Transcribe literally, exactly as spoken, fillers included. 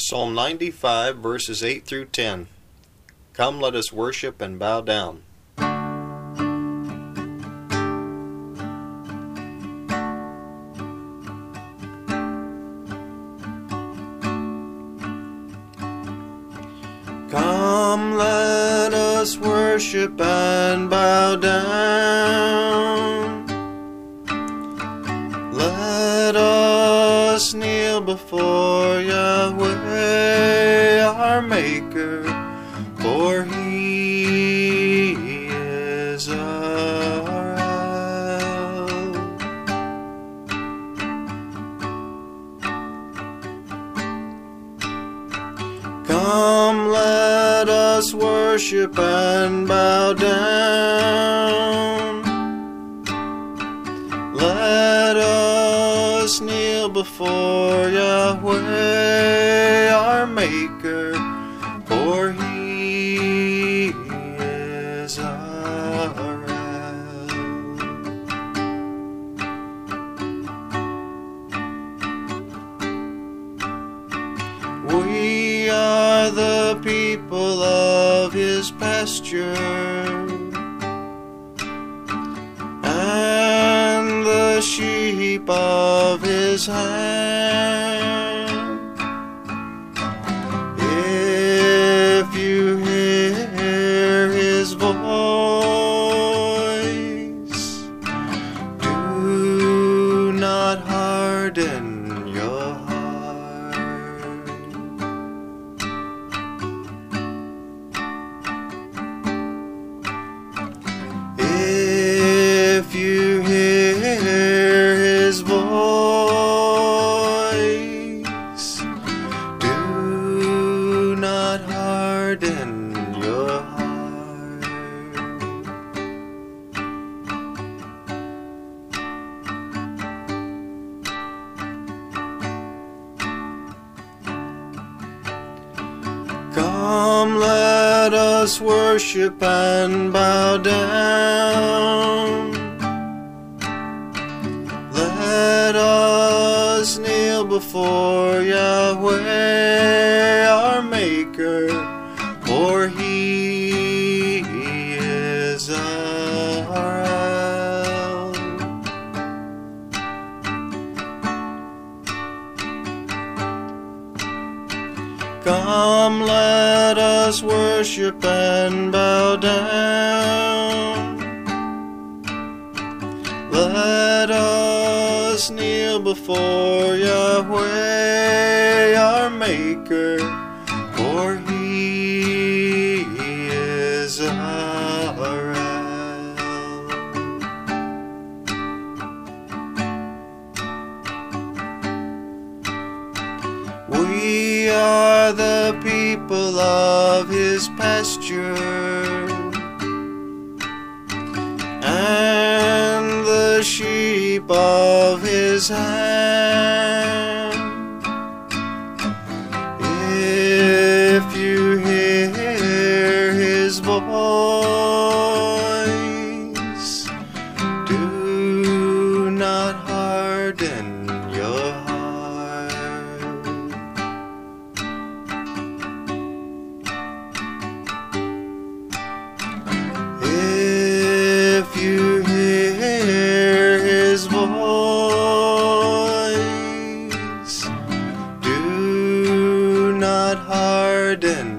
Psalm ninety-five, verses eight through ten. Come, let us worship and bow down. Come, let us worship and bow down. Let us kneel before Yahweh, our Maker, for He is our help. Come, let us worship and bow down. Let us kneel before Yahweh, our Maker, for He is our help. We are the people of His pasture, and the sheep of His hand. If you hear His voice, do not harden your heart. If you hear His voice, do not harden your heart. Come, let us worship and bow down. Let us kneel before Yahweh, our Maker, for He is our help. Come, let us worship and bow down. Let us kneel before Yahweh, our Maker, for He is our help. We are the people of His pasture, and the sheep of His hand. If you hear His voice, do not harden your heart. If you hear His voice, do not harden